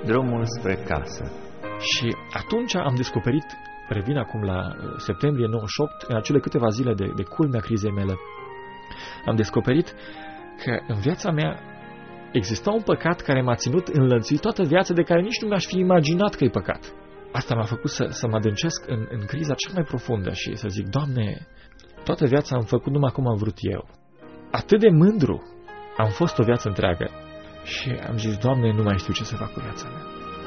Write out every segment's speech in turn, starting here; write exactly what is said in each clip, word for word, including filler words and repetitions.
drumul spre casă. Și atunci am descoperit, revin acum la septembrie nouăzeci și opt, în acele câteva zile de, de culmea crizei mele, am descoperit că în viața mea exista un păcat care m-a ținut înlănțuit toată viața, de care nici nu mi-aș fi imaginat că e păcat. Asta m-a făcut să, să mă adâncesc în, în criza cea mai profundă și să zic, Doamne, toată viața am făcut numai cum am vrut eu. Atât de mândru am fost o viață întreagă și am zis, Doamne, nu mai știu ce să fac cu viața mea.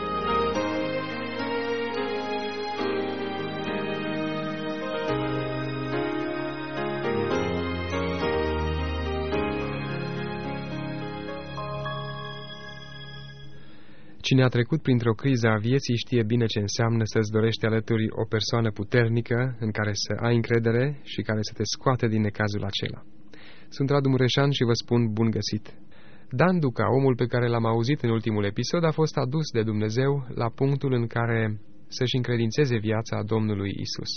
Cine a trecut printr-o criză a vieții știe bine ce înseamnă să-ți dorești alături o persoană puternică în care să ai încredere și care să te scoate din necazul acela. Sunt Radu Mureșan și vă spun bun găsit. Dan Duca, omul pe care l-am auzit în ultimul episod, a fost adus de Dumnezeu la punctul în care să-și încredințeze viața Domnului Isus.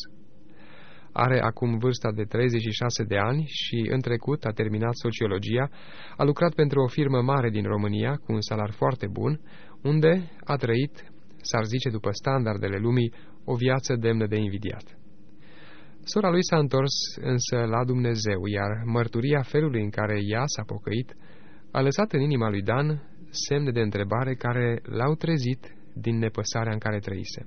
Are acum vârsta de treizeci și șase de ani și în trecut a terminat sociologia, a lucrat pentru o firmă mare din România cu un salar foarte bun, unde a trăit, s-ar zice după standardele lumii, o viață demnă de invidiat. Sora lui s-a întors însă la Dumnezeu, iar mărturia felului în care ea s-a pocăit a lăsat în inima lui Dan semne de întrebare care l-au trezit din nepăsarea în care trăise.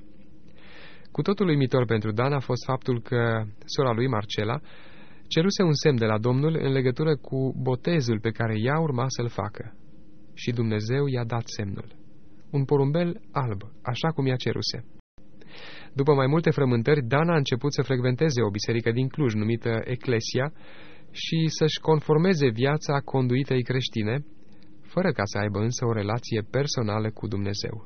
Cu totul uimitor pentru Dan a fost faptul că sora lui, Marcela, ceruse un semn de la Domnul în legătură cu botezul pe care ea urma să-l facă. Și Dumnezeu i-a dat semnul. Un porumbel alb, așa cum i-a ceruse. După mai multe frământări, Dan a început să frecventeze o biserică din Cluj, numită Eclesia, și să-și conformeze viața conduitei creștine, fără ca să aibă însă o relație personală cu Dumnezeu.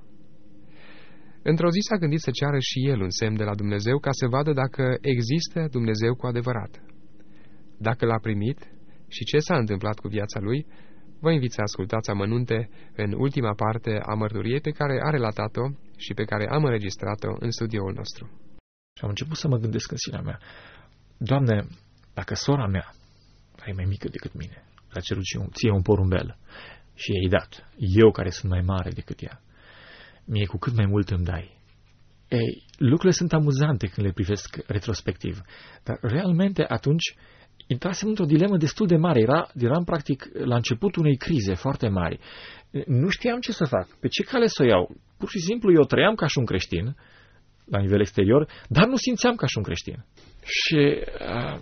Într-o zi s-a gândit să ceară și el un semn de la Dumnezeu ca să vadă dacă există Dumnezeu cu adevărat. Dacă l-a primit și ce s-a întâmplat cu viața lui, vă invit să ascultați amănunte în ultima parte a mărturiei pe care a relatat-o și pe care am înregistrat-o în studioul nostru. Și am început să mă gândesc în sinea mea, Doamne, dacă sora mea, care e mai mică decât mine, a cerut ție un porumbel și i-ai dat, eu care sunt mai mare decât ea, mie cu cât mai mult îmi dai. Ei, lucrurile sunt amuzante când le privesc retrospectiv, dar realmente atunci intrasem într-o dilemă destul de mare. Era, eram practic la începutul unei crize foarte mari. Nu știam ce să fac, pe ce cale să o iau. Pur și simplu eu trăiam ca și un creștin, la nivel exterior, dar nu simțeam ca și un creștin. Și uh,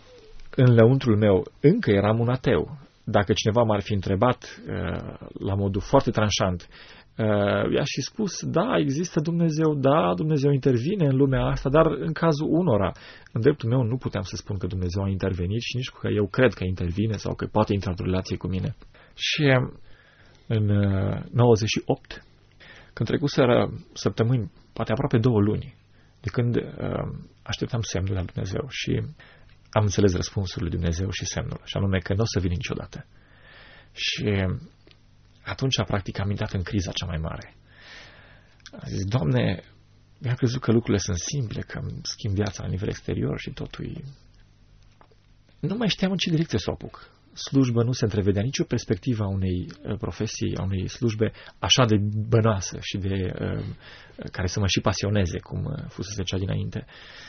în lăuntrul meu încă eram un ateu. Dacă cineva m-ar fi întrebat uh, la modul foarte tranșant, Uh, i-aș fi spus, da, există Dumnezeu, da, Dumnezeu intervine în lumea asta, dar în cazul unora, în dreptul meu, nu puteam să spun că Dumnezeu a intervenit și nici că eu cred că intervine sau că poate intra într-o relație cu mine. Și în uh, nouăzeci și opt, când trecuseră săptămâni, poate aproape două luni, de când uh, așteptam semnul la Dumnezeu și am înțeles răspunsul lui Dumnezeu și semnul, și anume că nu o să vin niciodată. Și atunci, practic, am intrat în criza cea mai mare. Am zis, Doamne, mi-am crezut că lucrurile sunt simple, că îmi schimb viața la nivel exterior și totul e... Nu mai știam în ce direcție să o apuc. Slujbă nu se întrevedea nicio perspectivă a unei profesii, a unei slujbe așa de bănoasă și de... Uh, care să mă și pasioneze, cum fusese cea dinainte.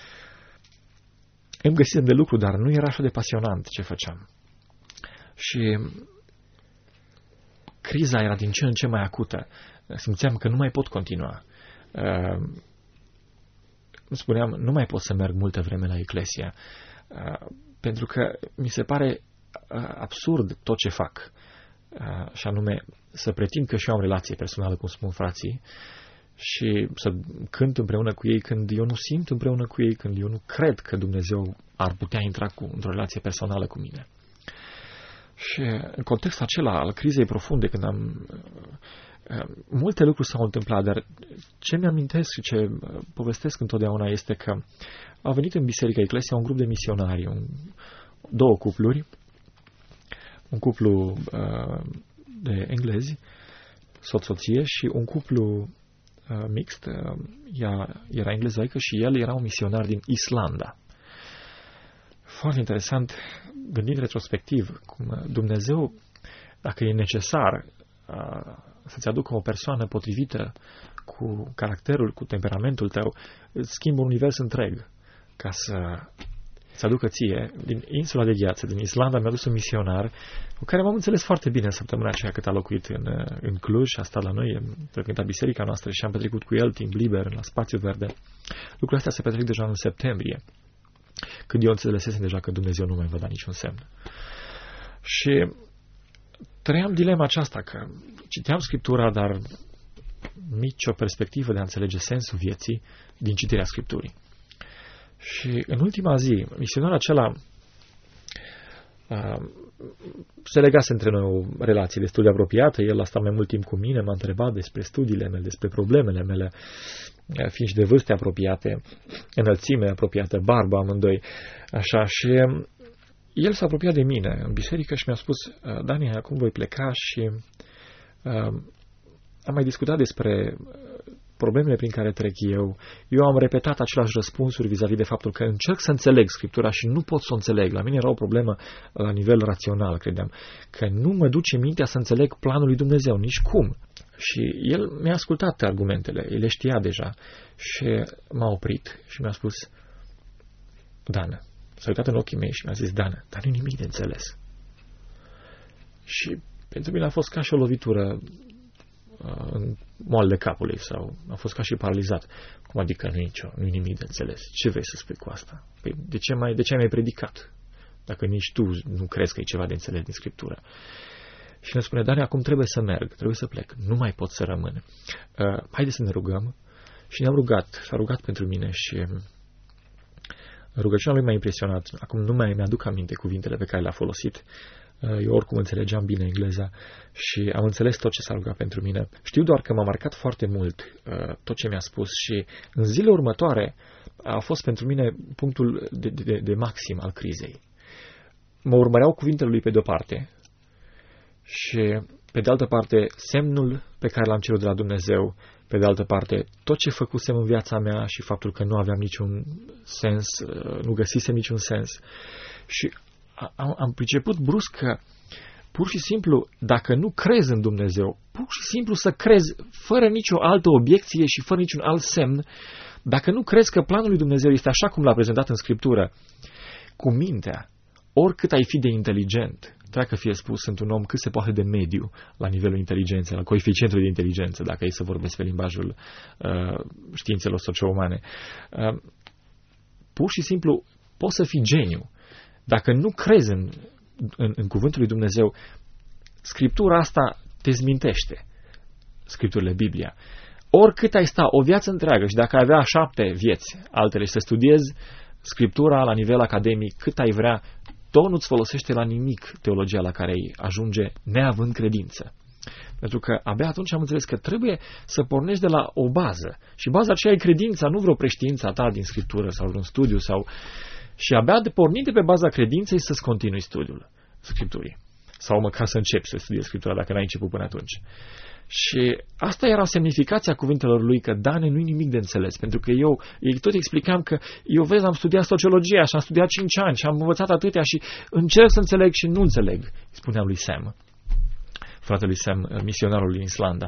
Îmi găsisem de lucru, dar nu era așa de pasionant ce făceam. Și... criza era din ce în ce mai acută. Simțeam că nu mai pot continua. Uh, spuneam, nu mai pot să merg multă vreme la Eclesia, uh, pentru că mi se pare uh, absurd tot ce fac. Uh, și anume, să pretind că și eu am relație personală, cum spun frații, și să cânt împreună cu ei când eu nu simt împreună cu ei, când eu nu cred că Dumnezeu ar putea intra cu, într-o relație personală cu mine. Și în contextul acela al crizei profunde, când am... multe lucruri s-au întâmplat, dar ce mi-amintesc și ce povestesc întotdeauna este că au venit în Biserica Eclesia un grup de misionari, un, două cupluri, un cuplu uh, de englezi, soț-soție, și un cuplu uh, mixt, uh, ea era englezoică și el era un misionar din Islanda. Foarte interesant, gândind retrospectiv, cum Dumnezeu, dacă e necesar, să-ți aducă o persoană potrivită cu caracterul, cu temperamentul tău, îți schimbă un univers întreg ca să îți aducă ție. Din insula de Gheață, din Islanda, mi-a dus un misionar cu care m-am înțeles foarte bine în săptămâna aceea cât a locuit în, în Cluj, a stat la noi, a frecventat biserica noastră și am petrecut cu el timp liber, la spațiu verde. Lucrurile astea se petrec deja în septembrie, când eu înțelesesem deja că Dumnezeu nu mai vă da niciun semn. Și trăiam dilema aceasta, că citeam Scriptura, dar nicio perspectivă de a înțelege sensul vieții din citirea Scripturii. Și în ultima zi, misionarul acela uh, se legase între noi o relație destul de apropiată. El a stat mai mult timp cu mine, m-a întrebat despre studiile mele, despre problemele mele, fiind și de vârste apropiate, înălțime apropiată, barbă amândoi. Așa, și el s-a apropiat de mine în biserică și mi-a spus: Dani, acum voi pleca și uh, am mai discutat despre problemele prin care trec eu. Eu am repetat același răspunsuri vis-a-vis de faptul că încerc să înțeleg Scriptura și nu pot să o înțeleg. La mine era o problemă la nivel rațional, credeam, că nu mă duce mintea să înțeleg planul lui Dumnezeu, nici cum. Și el mi-a ascultat argumentele, el le știa deja și m-a oprit și mi-a spus: Dană, s-a uitat în ochii mei și mi-a zis: Dană, dar nu-i nimic de înțeles. Și pentru mine a fost ca și o lovitură în moalele capului, sau a fost ca și paralizat. Cum adică nu-i nicio, nu-i nimic de înțeles? Ce vrei să spui cu asta? Păi de ce mai, de ce ai mai predicat? Dacă nici tu nu crezi că e ceva de înțeles din Scriptură. Și ne spune: Dani, acum trebuie să merg, trebuie să plec, nu mai pot să rămân. Uh, haide să ne rugăm. Și ne-am rugat, s-a rugat pentru mine și rugăciunea lui m-a impresionat. Acum nu mai mi-aduc aminte cuvintele pe care le-a folosit. Eu oricum înțelegeam bine engleza și am înțeles tot ce s-a rugat pentru mine. Știu doar că m-a marcat foarte mult uh, tot ce mi-a spus și în zilele următoare a fost pentru mine punctul de, de, de maxim al crizei. Mă urmăreau cuvintele lui pe de-o parte și pe de altă parte semnul pe care l-am cerut de la Dumnezeu, pe de altă parte tot ce făcusem în viața mea și faptul că nu aveam niciun sens, uh, nu găsisem niciun sens. Și Am, am priceput brusc că, pur și simplu, dacă nu crezi în Dumnezeu, pur și simplu să crezi fără nicio altă obiecție și fără niciun alt semn, dacă nu crezi că planul lui Dumnezeu este așa cum l-a prezentat în Scriptură, cu mintea, oricât ai fi de inteligent, treacă fie spus, sunt un om cât se poate de mediu la nivelul inteligenței, la coeficientul de inteligență, dacă e să vorbesc pe limbajul uh, științelor socio-umane, uh, pur și simplu poți să fii geniu. Dacă nu crezi în, în, în cuvântul lui Dumnezeu, Scriptura asta te zmintește, Scripturile, Biblia. Oricât ai sta o viață întreagă și dacă ai avea șapte vieți altele și să studiezi Scriptura la nivel academic, cât ai vrea, tot nu-ți folosește la nimic teologia la care ai ajunge neavând credință. Pentru că abia atunci am înțeles că trebuie să pornești de la o bază. Și baza aceea e credința, nu vreo preștiință ta din Scriptură sau vreun studiu sau... Și abia de pornit de pe baza credinței să-ți continui studiul Scripturii. Sau măcar să începi să studiezi Scriptura dacă n-ai început până atunci. Și asta era semnificația cuvintelor lui, că Dane, nu-i nimic de înțeles. Pentru că eu ei tot explicam că eu vezi, am studiat sociologia și am studiat cinci ani și am învățat atâtea și încerc să înțeleg și nu înțeleg, spuneam lui Sam, fratelui Sam, misionarul din Islanda.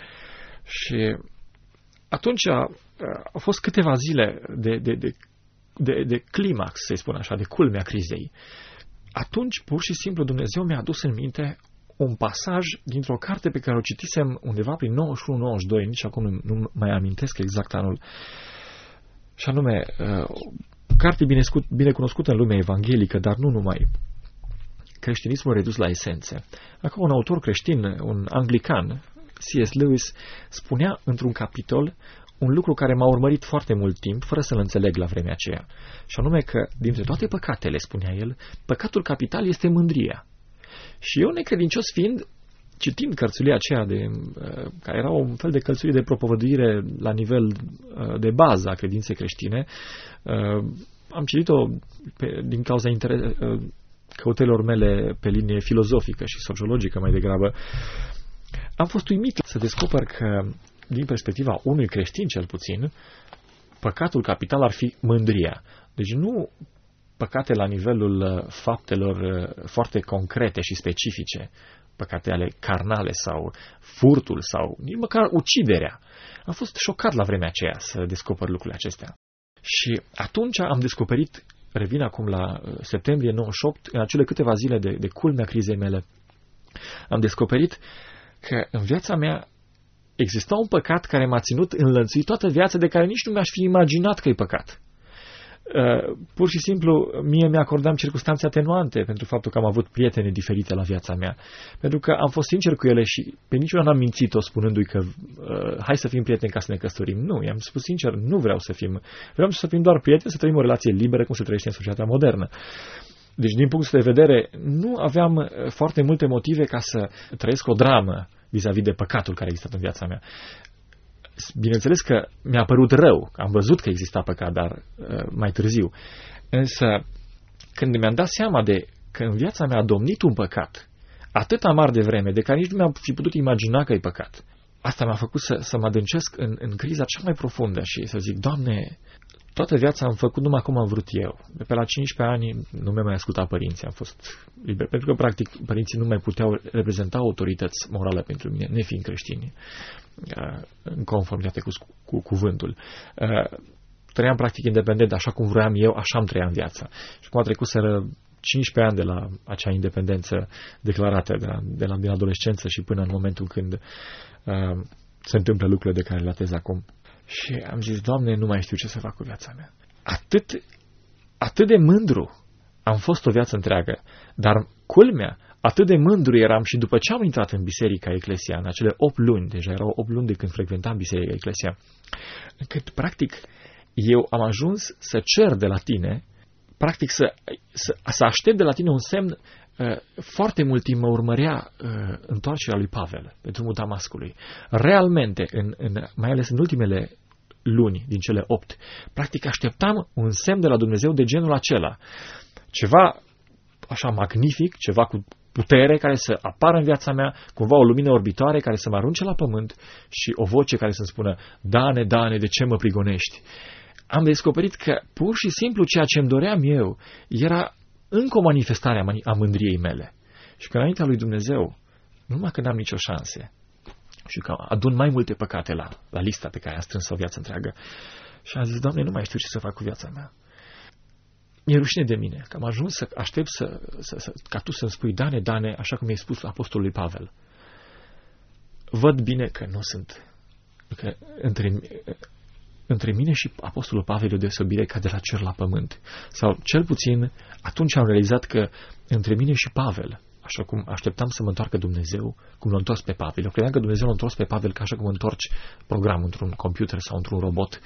Și atunci au fost câteva zile de, de, de De, de climax, să-i spun așa, de culmea crizei. Atunci, pur și simplu, Dumnezeu mi-a adus în minte un pasaj dintr-o carte pe care o citisem undeva prin nouăzeci și unu nouăzeci și doi, nici acum nu, nu mai amintesc exact anul, și anume, o carte bine cunoscută în lumea evanghelică, dar nu numai. Creștinismul redus la esențe. Acum un autor creștin, un anglican, C S Lewis, spunea într-un capitol un lucru care m-a urmărit foarte mult timp, fără să-l înțeleg la vremea aceea. Și anume că, dintre toate păcatele, spunea el, păcatul capital este mândria. Și eu, necredincios fiind, citind cărțulia aceea, de, care era un fel de cărțulie de propovăduire la nivel de bază a credinței creștine, am citit-o pe, din cauza interes, căutărilor mele pe linie filozofică și sociologică mai degrabă. Am fost uimit să descoper că, din perspectiva unui creștin cel puțin, păcatul capital ar fi mândria. Deci nu păcate la nivelul faptelor foarte concrete și specifice, păcate ale carnale sau furtul sau nici măcar uciderea. Am fost șocat la vremea aceea să descoper lucrurile acestea. Și atunci am descoperit, revin acum la septembrie nouăzeci și opt, în acele câteva zile de, de culmea crizei mele, am descoperit că în viața mea exista un păcat care m-a ținut înlănțuit toată viața, de care nici nu mi-aș fi imaginat că e păcat. Uh, pur și simplu, mie mi-acordam circunstanțe atenuante pentru faptul că am avut prietene diferite la viața mea. Pentru că am fost sincer cu ele și pe niciuna n-am mințit-o spunându-i că uh, hai să fim prieteni ca să ne căsătorim. Nu, i-am spus sincer, nu vreau să fim. Vreau să fim doar prieteni, să trăim o relație liberă cum se trăiește în societatea modernă. Deci, din punctul de vedere, nu aveam foarte multe motive ca să trăiesc o dramă vis-a-vis de păcatul care a existat în viața mea. Bineînțeles că mi-a părut rău, am văzut că exista păcat, dar uh, mai târziu. Însă, când mi-am dat seama de că în viața mea a domnit un păcat atât amar de vreme, de care nici nu mi-am fi putut imagina că e păcat, asta m-a făcut să, să mă adâncesc în, în criza cea mai profundă și să zic, Doamne, toată viața am făcut numai cum am vrut eu. De pe la cincisprezece ani nu mi-am mai ascultat părinții, am fost liber. Pentru că, practic, părinții nu mai puteau reprezenta autorități morale pentru mine, nefiind creștini, în conformitate cu, cu cuvântul. Trăiam, practic, independent, așa cum vroiam eu, așa am trăiam viața. Și cum a trecut să cincisprezece ani de la acea independență declarată, de la, de la din adolescență și până în momentul când uh, se întâmplă lucrurile de care relatez acum. Și am zis, Doamne, nu mai știu ce să fac cu viața mea. Atât, atât de mândru am fost o viață întreagă, dar culmea, atât de mândru eram și după ce am intrat în biserica Eclesia, în acele opt luni, deja erau opt luni de când frecventam biserica Eclesia, încât, practic, eu am ajuns să cer de la tine, practic să, să, să aștept de la tine un semn. Uh, foarte mult timp mă urmărea uh, întoarcerea lui Pavel pe drumul Damascului. Realmente, în, în, mai ales în ultimele luni din cele opt, practic așteptam un semn de la Dumnezeu de genul acela. Ceva așa magnific, ceva cu putere care să apară în viața mea, cumva o lumină orbitoare care să mă arunce la pământ și o voce care să-mi spună, Dane, Dane, de ce mă prigonești? Am descoperit că pur și simplu ceea ce îmi doream eu era încă o manifestare a mândriei mele. Și că înaintea lui Dumnezeu, nu numai că n-am nicio șanse, și că adun mai multe păcate la, la lista pe care am strâns-o o viață întreagă. Și am zis, Doamne, nu mai știu ce să fac cu viața mea. Mi-e rușine de mine, că am ajuns să aștept să, să, să, ca tu să-mi spui, Dane, Dane, așa cum i-ai spus apostolului Pavel. Văd bine că nu sunt, că între, între mine și apostolul Pavel e o deosebire ca de la cer la pământ. Sau cel puțin atunci am realizat că între mine și Pavel, așa cum așteptam să mă întoarcă Dumnezeu, cum l-a întors pe Pavel. Eu credeam că Dumnezeu l-a întors pe Pavel ca așa cum întorci programul într-un computer sau într-un robot.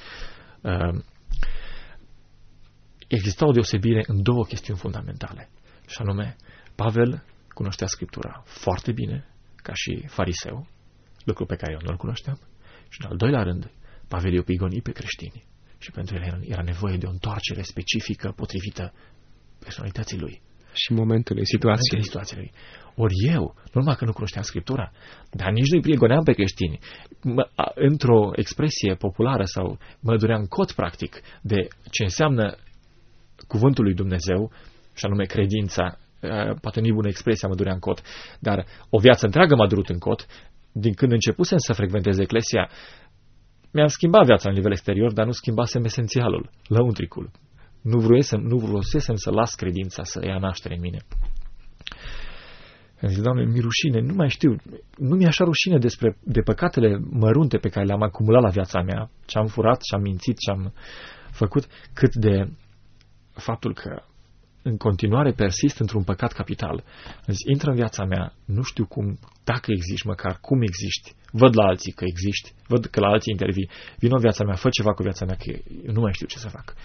Exista o deosebire în două chestiuni fundamentale. Și anume, Pavel cunoștea Scriptura foarte bine, ca și fariseu, lucru pe care eu nu-l cunoșteam. Și în al doilea rând, Pavel i-a prigonit pe creștini. Și pentru el era nevoie de o întoarcere specifică, potrivită personalității lui. Și momentului, situației. situației. Ori eu, nu numai că nu cunoșteam Scriptura, dar nici nu-i prigoneam pe creștini. Mă, a, într-o expresie populară sau mă duream cot, practic, de ce înseamnă cuvântul lui Dumnezeu, și anume credința, poate nu-i bună expresia, mă duream cot, dar o viață întreagă m-a durut în cot. Din când începusem să frecventez Eclesia, mi-am schimbat viața în nivel exterior, dar nu schimbasem esențialul, lăuntricul. Nu vroiesem, nu vroiesem să las credința să ia naștere în mine. Am zis, Doamne, mi-e rușine, nu mai știu, nu mi-e așa rușine despre de păcatele mărunte pe care le-am acumulat la viața mea, ce am furat, ce am mințit, ce am făcut, cât de faptul că în continuare persist într-un păcat capital. Am zis, intră în viața mea, nu știu cum, dacă existi măcar, cum existi, văd la alții că existi, văd că la alții intervii, vino în viața mea, fă ceva cu viața mea, că eu nu mai știu ce să fac.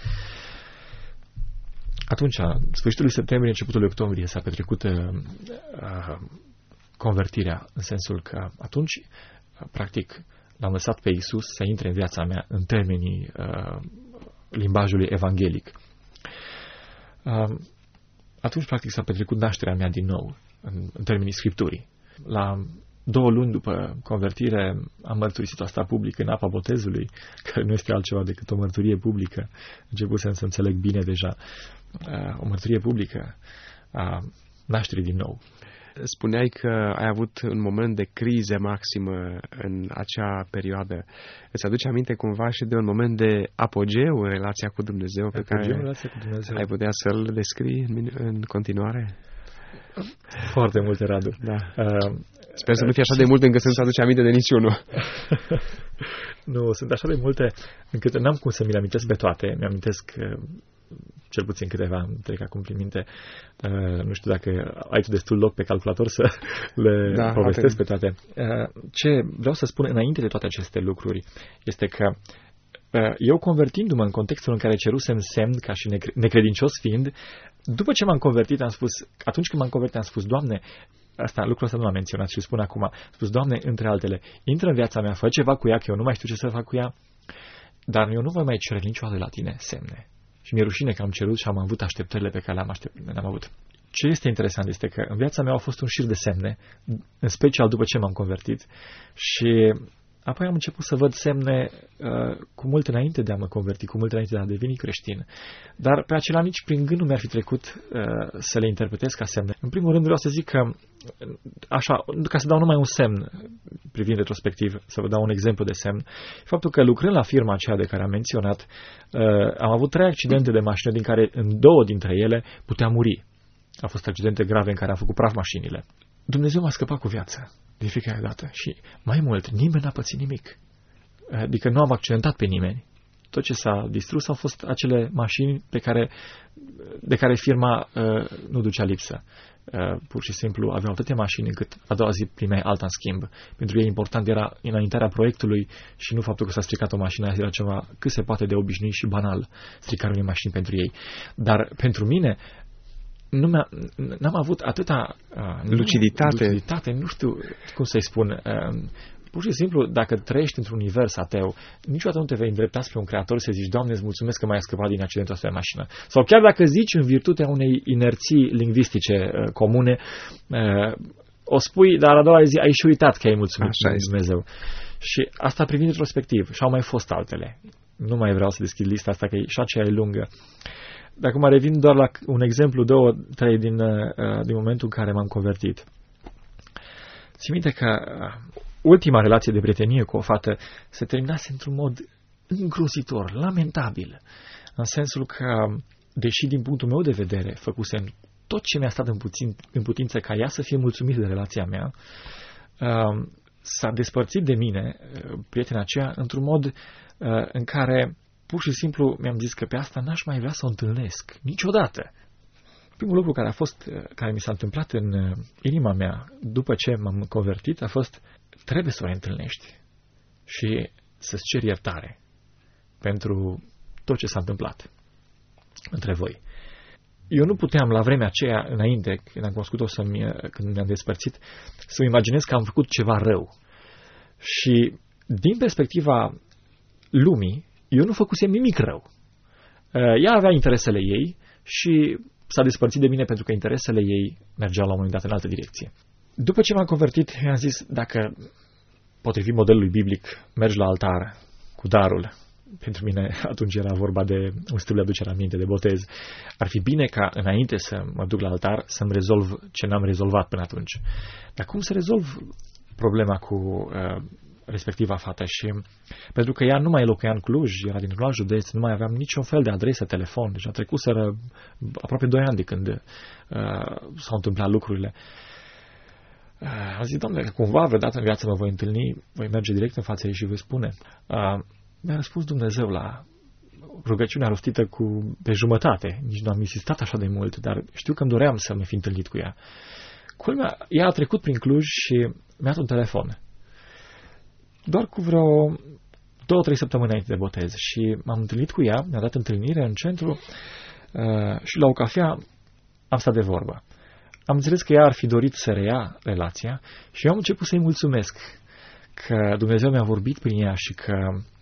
Atunci, sfârșitul lui septembrie, începutul lui octombrie, s-a petrecut uh, uh, convertirea, în sensul că atunci, uh, practic, l-am lăsat pe Iisus să intre în viața mea în termenii uh, limbajului evanghelic. Uh, atunci, practic, s-a petrecut nașterea mea din nou, în, în termenii Scripturii. La două luni după convertire am mărturisit asta public în apa botezului, care nu este altceva decât o mărturie publică. Începusem să înțeleg bine deja, o mărturie publică a nașterii din nou. spuneai că ai avut un moment de criză maximă în acea perioadă. Îți aduce aminte cumva și de un moment de apogeu în relația cu Dumnezeu pe apogeu care relația cu Dumnezeu. ai putea să-l descrii în, în continuare? Foarte multe, Radu. Da. Uh, Sper să nu fie așa de multe încât să-ți aduce aminte de niciunul. Nu, sunt așa de multe încât n-am cum să mi le amintesc pe toate. Mi-amintesc cel puțin câteva, îmi trec acum prin minte. Uh, nu știu dacă ai tu destul loc pe calculator să le da, povestesc pe toate. Uh, ce vreau să spun înainte de toate aceste lucruri este că uh, eu convertindu-mă în contextul în care cerusem semn ca și necredincios fiind, după ce m-am convertit, am spus, atunci când m-am convertit, am spus, Doamne, asta, lucrul ăsta nu l-am menționat și îl spun acum, am spus, Doamne, între altele, intră în viața mea, fă ceva cu ea, că eu nu mai știu ce să fac cu ea, dar eu nu voi mai cere niciodată la tine semne. Și mi-e rușine că am cerut și am avut așteptările pe care le-am, aștept, le-am avut. Ce este interesant este că în viața mea au fost un șir de semne, în special după ce m-am convertit, și apoi am început să văd semne uh, cu mult înainte de a mă converti, cu mult înainte de a deveni creștin. Dar pe acelea nici prin gând nu mi-ar fi trecut uh, să le interpretez ca semne. În primul rând vreau să zic că, așa, ca să dau numai un semn privind retrospectiv, să vă dau un exemplu de semn, faptul că lucrând la firma aceea de care am menționat, uh, am avut trei accidente de mașină, din care în două dintre ele puteam muri. Au fost accidente grave în care am făcut praf mașinile. Dumnezeu m-a scăpat cu viață de fiecare dată și mai mult, nimeni n-a pățit nimic. Adică nu am accidentat pe nimeni. Tot ce s-a distrus au fost acele mașini pe care, de care firma uh, nu ducea lipsă. Uh, pur și simplu aveau atâtea mașini încât a doua zi primeai alta în schimb. Pentru ei important era înaintarea proiectului și nu faptul că s-a stricat o mașină, era ceva cât se poate de obișnuit și banal, stricarea unei mașini pentru ei. Dar pentru mine nu n-am avut atâta uh, luciditate. luciditate, nu știu cum să-i spun. Uh, pur și simplu, dacă trăiești într-un univers ateu, niciodată nu te vei îndrepta spre un creator să zici, Doamne, îți mulțumesc că m-ai scăpat din accidentul ăsta de mașină. Sau chiar dacă zici în virtutea unei inerții lingvistice uh, comune, uh, o spui, dar a doua zi ai și uitat că ai mulțumit lui Dumnezeu. Și asta privind retrospectiv. Și au mai fost altele. Nu mai vreau să deschid lista asta, că și aceea e lungă. Dar acum revin doar la un exemplu, două, trei din, din momentul în care m-am convertit. Țin minte că ultima relație de prietenie cu o fată se terminase într-un mod îngrozitor, lamentabil, în sensul că, deși din punctul meu de vedere făcusem tot ce mi-a stat în, puțin, în putință ca ea să fie mulțumită de relația mea, s-a despărțit de mine, prietena aceea, într-un mod în care pur și simplu mi-am zis că pe asta n-aș mai vrea să o întâlnesc niciodată. Primul lucru care a fost, care mi s-a întâmplat în inima mea după ce m-am convertit a fost, trebuie să o întâlnești și să-ți ceri iertare pentru tot ce s-a întâmplat între voi. Eu nu puteam la vremea aceea, înainte, când am cunoscut-o, când mi-am despărțit, să-mi imaginez că am făcut ceva rău. Și din perspectiva lumii, eu nu făcusem nimic rău. Ea avea interesele ei și s-a despărțit de mine pentru că interesele ei mergeau la un moment dat în altă direcție. După ce m-am convertit, i-am zis, dacă, potrivit modelului biblic, mergi la altar cu darul, pentru mine atunci era vorba de un stil de aducere aminte, de botez, ar fi bine ca înainte să mă duc la altar să-mi rezolv ce n-am rezolvat până atunci. Dar cum să rezolv problema cu uh, respectiva fată? Și pentru că ea nu mai locuia în Cluj, era dintr-un alt județ, nu mai aveam niciun fel de adresă, telefon, deci a trecuseră aproape doi ani de când uh, s-au întâmplat lucrurile. Uh, am zis, Doamne, că cumva vreodată în viață mă voi întâlni, voi merge direct în fața ei și voi spune. Uh, mi-a răspuns Dumnezeu la rugăciunea rostită cu pe jumătate. Nici nu am insistat așa de mult, dar știu că îmi doream să mă fi întâlnit cu ea. Culmea, ea a trecut prin Cluj și mi-a dat un telefon. Doar cu vreo două, trei săptămâni înainte de botez. Și m-am întâlnit cu ea, mi-a dat întâlnire în centru uh, și la o cafea am stat de vorbă. Am înțeles că ea ar fi dorit să reia relația și eu am început să-i mulțumesc că Dumnezeu mi-a vorbit prin ea și că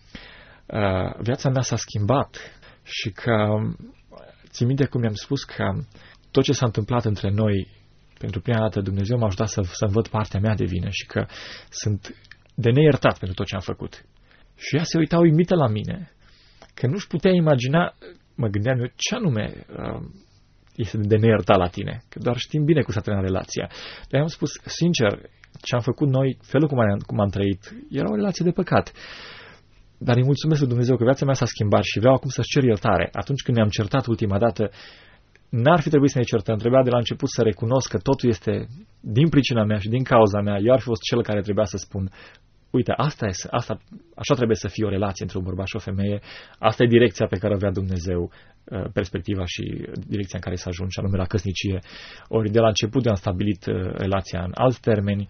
uh, viața mea s-a schimbat și că țin minte cum mi-am spus că tot ce s-a întâmplat între noi, pentru prima dată Dumnezeu m-a ajutat să, să văd partea mea de vină și că sunt de neiertat pentru tot ce am făcut. Și ea se uita uimită la mine, că nu-și putea imagina, mă gândeam eu, ce anume uh, este de neiertat la tine, că doar știm bine cum s-a terminat relația. Dar am spus, sincer, ce am făcut noi, felul cum am, cum am trăit, era o relație de păcat. Dar îi mulțumesc lui Dumnezeu că viața mea s-a schimbat și vreau acum să-ți cer iertare. Atunci când ne-am certat ultima dată, n-ar fi trebuit să ne certăm, trebuia de la început să recunosc că totul este din pricina mea și din cauza mea. Eu ar fi fost cel care trebuia să spun, uite, asta e, asta, așa trebuie să fie o relație între un bărbat și o femeie, asta e direcția pe care o vrea Dumnezeu, perspectiva și direcția în care să ajung, și anume la căsnicie. Ori de la început am stabilit relația în alți termeni,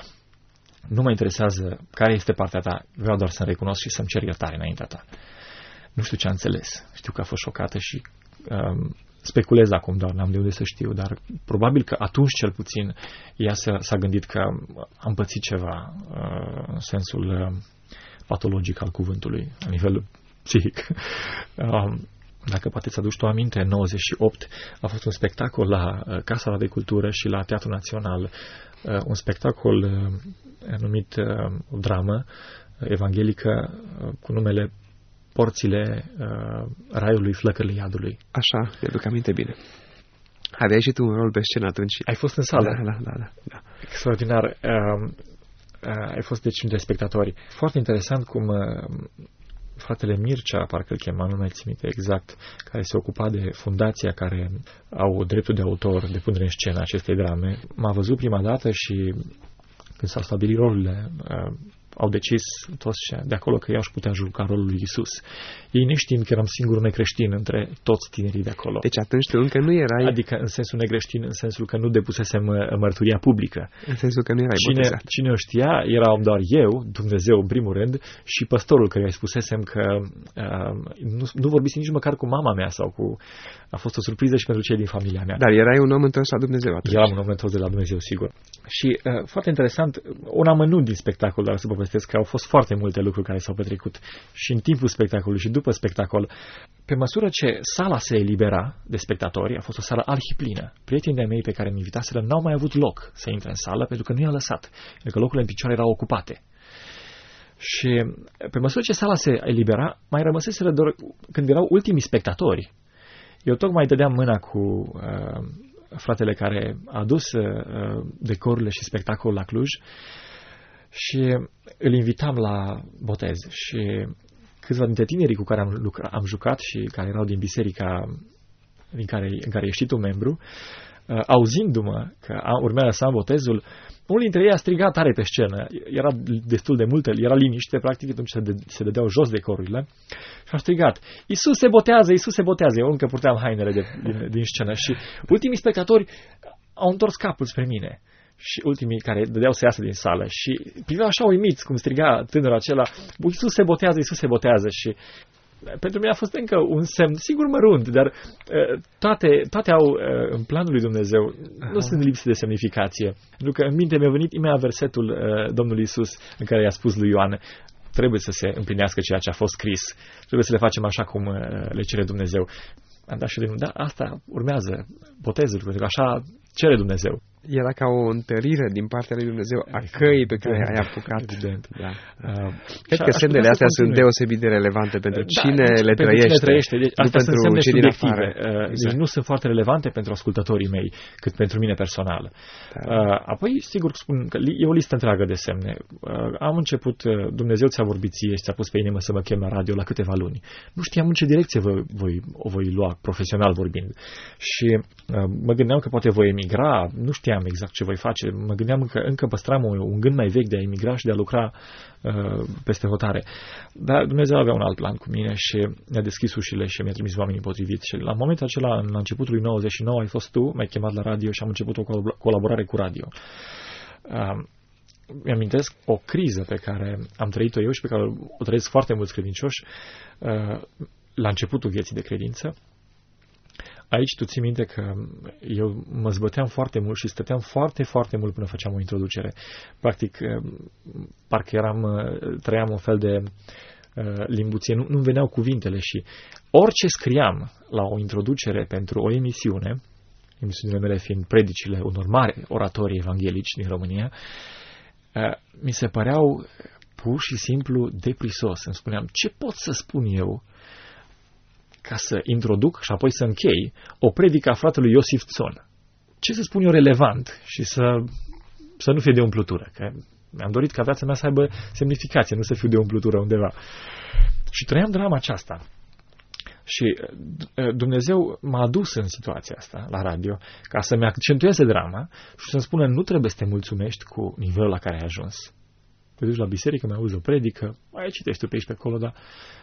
nu mă interesează care este partea ta, vreau doar să-mi recunosc și să-mi cer iertare înaintea ta. Nu știu ce a înțeles, știu că a fost șocată și um, speculez acum, doar n-am de unde să știu, dar probabil că atunci cel puțin ea s-a, s-a gândit că am pățit ceva uh, în sensul uh, patologic al cuvântului, la nivel psihic. Uh, dacă poate ți-aduci tu aminte, în nouăzeci și opt a fost un spectacol la uh, Casa de Cultură și la Teatrul Național, uh, un spectacol uh, numit uh, o dramă evanghelică uh, cu numele Porțile uh, Raiului, Flăcările Iadului. Așa, mi-aduc aminte bine. Aveai și tu un rol pe scenă atunci. Ai fost în sală? Da, da, da. da, da. Extraordinar. Uh, uh, ai fost deci între spectatori. Foarte interesant cum uh, fratele Mircea, parcă îl chema, nu mai țin minte exact, care se ocupa de fundația care au dreptul de autor de punere în scenă acestei drame, m-a văzut prima dată și când s-au stabilit rolurile, uh, au decis toți de acolo că eu aș putea juca rolul lui Iisus. Ei neștiind că eram singurul necreștin între toți tinerii de acolo. Deci atunci tu încă nu erai... Adică în sensul necreștin, în sensul că nu depusesem mărturia publică. În sensul că nu erai cine, botezat. Cine o știa, eram doar eu, Dumnezeu în primul rând, și păstorul care îi spusesem că uh, nu, nu vorbise nici măcar cu mama mea sau cu... A fost o surpriză și pentru cei din familia mea. Dar erai un om întors la Dumnezeu atunci. Eram un om întors de la Dumnezeu, sigur. Și uh, foarte interesant, un amănunt din spectacol, dar să povestesc că au fost foarte multe lucruri care s-au petrecut și în timpul spectacolului și după spectacol. Pe măsură ce sala se elibera de spectatori, a fost o sală arhiplină. Prietenii mei pe care mi invitaseră n-au mai avut loc să intre în sală pentru că nu i-a lăsat, pentru că locurile în picioare erau ocupate. Și pe măsură ce sala se elibera, mai rămăseseră doar când erau ultimii spectatori. Eu tocmai dădeam mâna cu uh, fratele care a adus uh, decorurile și spectacolul la Cluj și îl invitam la botez. Și câțiva dintre tinerii cu care am, lucra, am jucat și care erau din biserica din care, în care ești tu membru, uh, auzindu-mă că am, urmează să am botezul, unul dintre ei a strigat tare pe scenă. Era destul de multă, era liniște, practic, atunci se, de, se dădeau jos decorurile. Și a strigat, Iisus se botează, Iisus se botează. Eu încă purteam hainele de, din, din scenă. Și ultimii spectatori au întors capul spre mine. Și ultimii care dădeau să iasă din sală. Și priveau așa uimiți cum striga tânărul acela, Iisus se botează, Iisus se botează. Și pentru mine a fost încă un semn, sigur mărunt, dar uh, toate, toate au uh, în planul lui Dumnezeu, Aha. nu sunt lipsi de semnificație. Pentru că în minte mi-a venit imediat versetul uh, Domnului Iisus în care i-a spus lui Ioan, trebuie să se împlinească ceea ce a fost scris, trebuie să le facem așa cum uh, le cere Dumnezeu. Am dat și de da, asta urmează botezul, pentru că așa cere Dumnezeu. Era ca o întărire din partea lui Dumnezeu a căii pe care ai apucat. Evident. Da. Uh, Cred că semnele astea sunt deosebit de relevante pentru da, cine le pentru trăiește. Cine trăiește. Deci, astea sunt semne subiective. Exact. Deci nu sunt foarte relevante pentru ascultătorii mei, cât pentru mine personal. Da. Uh, apoi, sigur, spun că e o listă întreagă de semne. Uh, am început, Dumnezeu ți-a vorbit ție și ți-a pus pe inimă să mă chem la radio la câteva luni. Nu știam în ce direcție voi, voi, o voi lua, profesional vorbind. Și uh, mă gândeam că poate voi emigra, nu știam exact ce voi face. Mă gândeam că încă păstram un, un gând mai vechi de a emigra și de a lucra uh, peste hotare. Dar Dumnezeu avea un alt plan cu mine și mi-a deschis ușile și mi-a trimis oamenii potriviți. Și la momentul acela, în începutul lui nouăzeci și nouă, ai fost tu, m-ai chemat la radio și am început o colaborare cu radio. Uh, mi-amintesc o criză pe care am trăit-o eu și pe care o trăiesc foarte mulți credincioși uh, la începutul vieții de credință. Aici tu ții minte că eu mă zbăteam foarte mult și stăteam foarte, foarte mult până făceam o introducere. Practic, parcă eram, trăiam un fel de uh, limbuție, nu, nu veneau cuvintele și orice scriam la o introducere pentru o emisiune, emisiunile mele fiind predicile unor mari oratori evanghelici din România, uh, mi se păreau pur și simplu deprisos. Îmi spuneam, ce pot să spun eu ca să introduc și apoi să închei o predică a fratelui Iosif Tzon. Ce să spun eu relevant și să, să nu fie de umplutură, că mi-am dorit ca viața mea să aibă semnificație, nu să fiu de umplutură undeva. Și trăiam drama aceasta. Și Dumnezeu m-a adus în situația asta la radio ca să-mi accentueze drama și să-mi spună nu trebuie să te mulțumești cu nivelul la care ai ajuns. Te duci la biserică, mai auzi o predică, mai citești pe aici pe acolo, dar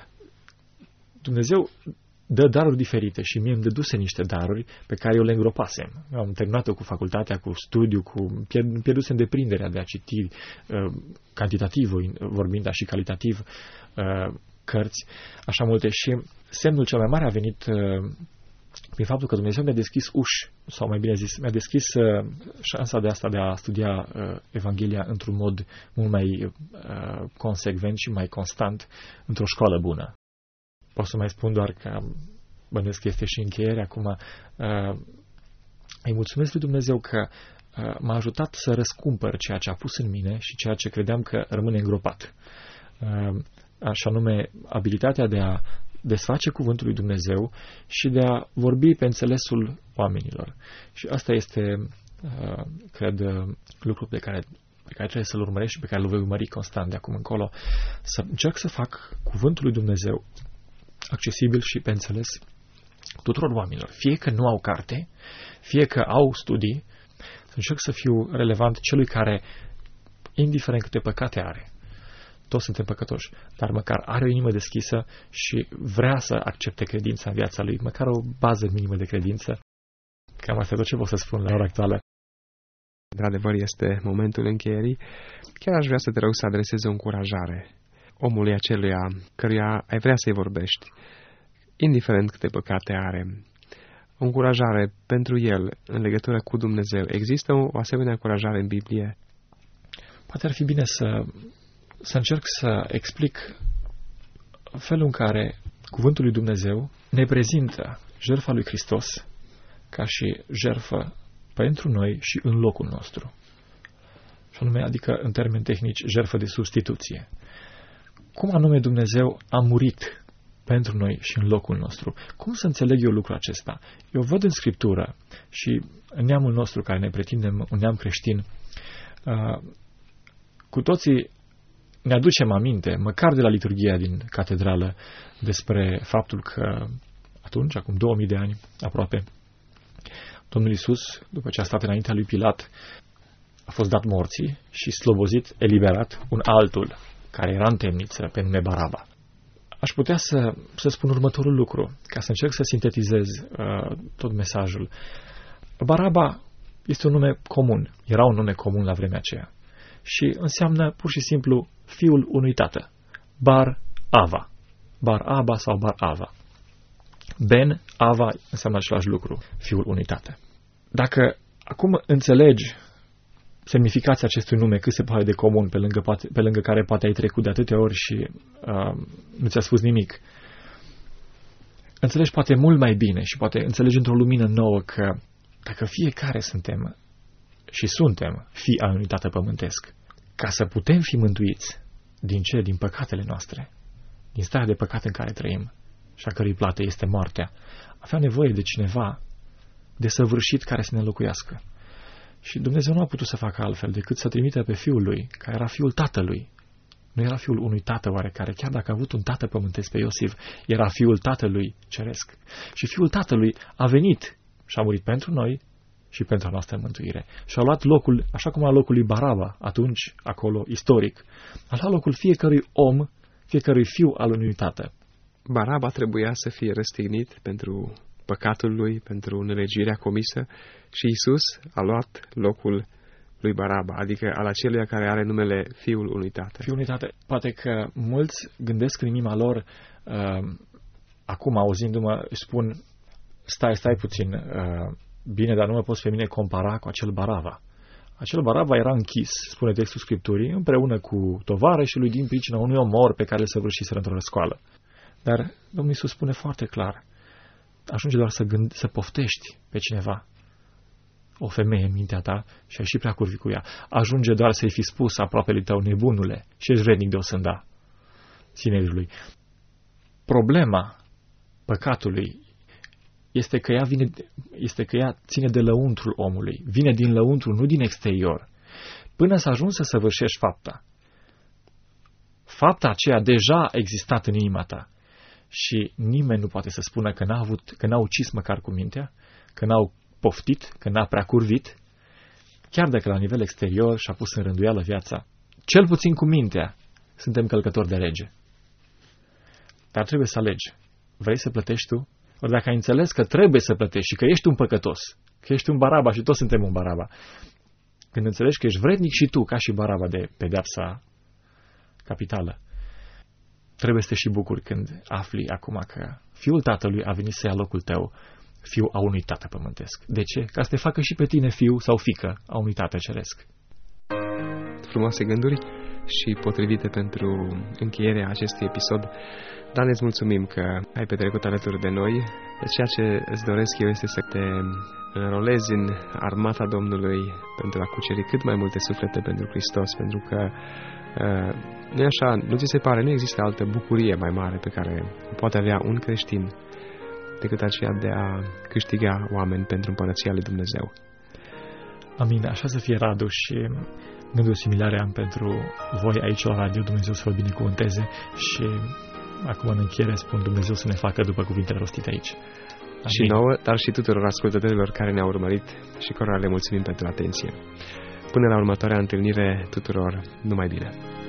Dumnezeu dă daruri diferite și mie îmi dăduse niște daruri pe care eu le îngropasem. Eu am terminat-o cu facultatea, cu studiu, cu pierdusem deprinderea de a citi uh, cantitativ vorbind, dar și calitativ uh, cărți, așa multe. Și semnul cel mai mare a venit uh, prin faptul că Dumnezeu mi-a deschis uși, sau mai bine zis, mi-a deschis uh, șansa de asta de a studia uh, Evanghelia într-un mod mult mai uh, consecvent și mai constant într-o școală bună. Pot să mai spun doar că bănuiesc că este și încheiere acum. Uh, îi mulțumesc lui Dumnezeu că uh, m-a ajutat să răscumpăr ceea ce a pus în mine și ceea ce credeam că rămâne îngropat. Uh, așa nume, abilitatea de a desface cuvântul lui Dumnezeu și de a vorbi pe înțelesul oamenilor. Și asta este, uh, cred, lucrul pe care, pe care trebuie să-l urmăresc și pe care îl voi urmări constant de acum încolo. Să încerc să fac cuvântul lui Dumnezeu accesibil și pe înțeles tuturor oamenilor. Fie că nu au carte, fie că au studii, să încerc să fiu relevant celui care, indiferent câte păcate are, toți suntem păcătoși, dar măcar are o inimă deschisă și vrea să accepte credința în viața lui, măcar o bază minimă de credință. Cam asta e tot ce pot să spun la ora actuală. Într-adevăr, este momentul încheierii. Chiar aș vrea să te rog să adresezi o încurajare omului aceluia căruia ai vrea să-i vorbești, indiferent câte păcate are. O încurajare pentru el în legătură cu Dumnezeu. Există o asemenea încurajare în Biblie? Poate ar fi bine să, să încerc să explic felul în care cuvântul lui Dumnezeu ne prezintă jertfa lui Hristos ca și jertfă pentru noi și în locul nostru. Și anume, adică, în termeni tehnici, jertfă de substituție. Cum anume Dumnezeu a murit pentru noi și în locul nostru? Cum să înțeleg eu lucrul acesta? Eu văd în Scriptură și în neamul nostru, care ne pretindem un neam creștin, uh, cu toții ne aducem aminte, măcar de la liturghia din catedrală, despre faptul că atunci, acum două mii de ani aproape, Domnul Iisus, după ce a stat înaintea lui Pilat, a fost dat morții și slobozit, eliberat, un altul care era în temniță pe nume Baraba. Aș putea să, să spun următorul lucru, ca să încerc să sintetizez uh, tot mesajul. Baraba este un nume comun, era un nume comun la vremea aceea și înseamnă pur și simplu fiul unui tată, Bar Ava, Bar Aba sau Bar Ava. Ben Ava înseamnă același lucru, fiul unui tată. Dacă acum înțelegi semnificația acestui nume cât se poate de comun, pe lângă, pe lângă care poate ai trecut de atâtea ori și uh, nu ți-a spus nimic, înțelegi poate mult mai bine și poate înțelegi într-o lumină nouă că dacă fiecare suntem și suntem fii al unui tată pământesc, ca să putem fi mântuiți din ce? Din păcatele noastre, din starea de păcat în care trăim și a cărui plată este moartea, avea nevoie de cineva desăvârșit care să ne înlocuiască. Și Dumnezeu nu a putut să facă altfel decât să trimită pe Fiul Lui, care era Fiul Tatălui. Nu era Fiul unui tată oarecare, chiar dacă a avut un tată pământesc pe Iosif, era Fiul Tatălui ceresc. Și Fiul Tatălui a venit și a murit pentru noi și pentru a noastră mântuire. Și a luat locul, așa cum a locul lui Baraba, atunci, acolo, istoric, a luat locul fiecărui om, fiecărui fiu al unui tată. Baraba trebuia să fie răstignit pentru păcatul lui, pentru nelegiuirea comisă și Iisus a luat locul lui Baraba, adică al aceluia care are numele Fiul unui tată. Fiul unui tată. Poate că mulți gândesc în inima lor, uh, acum auzindu-mă, spun, stai, stai puțin, uh, bine, dar nu mă poți pe mine compara cu acel Baraba. Acel Baraba era închis, spune textul Scripturii, împreună cu tovarășii lui din pricina unui omor pe care îl săvârșiseră într-o răscoală. Dar Domnul Iisus spune foarte clar, ajunge doar să, gând, să poftești pe cineva, o femeie în mintea ta și ai și prea curvi cu ea. Ajunge doar să-i fi spus aproapelui tău, nebunule, și ești vrednic de o sânda ținerii lui. Problema păcatului este că ea, vine, este că ea ține de lăuntrul omului, vine din lăuntru, nu din exterior. Până să ajungi să săvârșești fapta, fapta aceea deja a existat în inima ta și nimeni nu poate să spună că n-a, avut, că n-a ucis măcar cu mintea, că n-au poftit, că n-a prea curvit, chiar dacă la nivel exterior și-a pus în rânduială viața, cel puțin cu mintea, suntem călcători de rege. Dar trebuie să alegi. Vrei să plătești tu? Ori dacă ai înțeles că trebuie să plătești și că ești un păcătos, că ești un Baraba și toți suntem un Baraba, când înțelegi că ești vrednic și tu, ca și Baraba, de pedeapsa capitală, trebuie să te și bucuri când afli acum că Fiul Tatălui a venit să ia locul tău, fiu a unui tată pământesc. De ce? Ca să te facă și pe tine fiu sau fică a unui tată ceresc. Frumoase gânduri și potrivite pentru încheierea acestui episod. Dan, îți mulțumim că ai petrecut alături de noi. Ceea ce îți doresc eu este să te înrolezi în armata Domnului pentru a cuceri cât mai multe suflete pentru Hristos, pentru că nu e așa, nu ți se pare, nu există altă bucurie mai mare pe care poate avea un creștin decât aceea de a câștiga oameni pentru împărăția lui Dumnezeu. Amin, așa să fie, Radu, și gânduri similare am pentru voi aici la radio. Dumnezeu să vă binecuvânteze și acum în încheiere spun Dumnezeu să ne facă după cuvintele rostite aici. Amin. Și nouă, dar și tuturor ascultătorilor care ne-au urmărit și cărora le mulțumim pentru atenție. Până la următoarea întâlnire tuturor, numai bine!